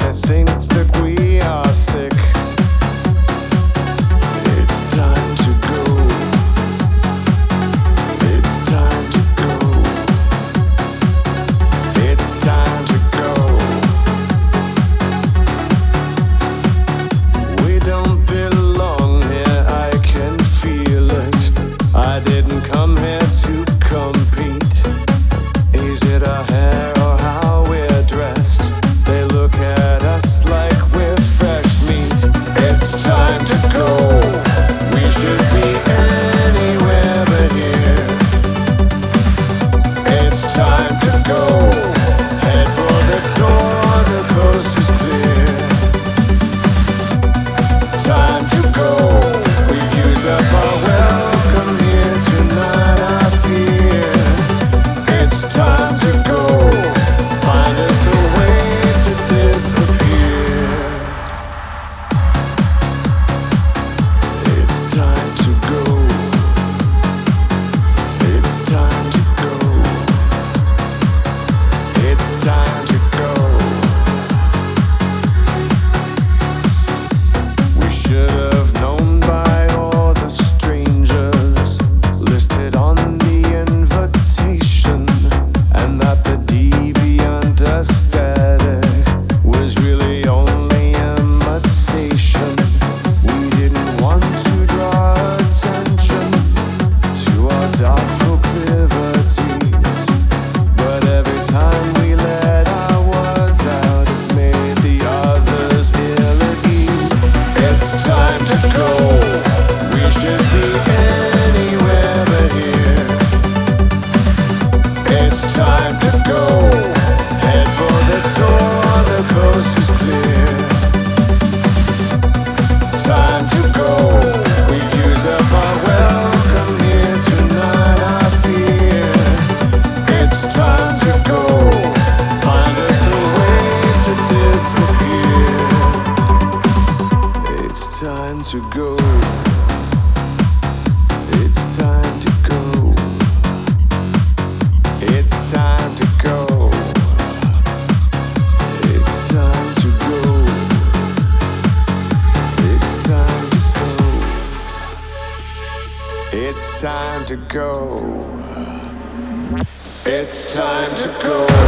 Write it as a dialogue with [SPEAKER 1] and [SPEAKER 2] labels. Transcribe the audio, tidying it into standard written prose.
[SPEAKER 1] They think that we are sick. It's time to go. It's time to go. It's time to go. We don't belong here, I can feel it. I didn't come here to compete. Is it our hair or how we're dressed? They look at us like we're fresh meat. It's time to go. We should be anywhere but here. It's time to go. Head for the door, the coast is clear. Time to go. We've used up our welcome here tonight, I fear. It's time to go. Find us a way to disappear. It's time to go. It's time to go. It's time to go. We should have known by all the strangers listed on the invitation, and that the deviant aesthetic was really only imitation. We didn't want to draw attention to our dark proclivities, but every time we let our words out, it made the others ill at ease. It's time to go. We should be anywhere but here. It's time to go. Head for the door, the coast is clear. Time to go. We've used up our welcome here tonight, I fear. It's time to go. Find us a way to disappear. It's time to go. It's time to go. It's time to go. It's time to go. It's time to go. It's time to go. It's time to go.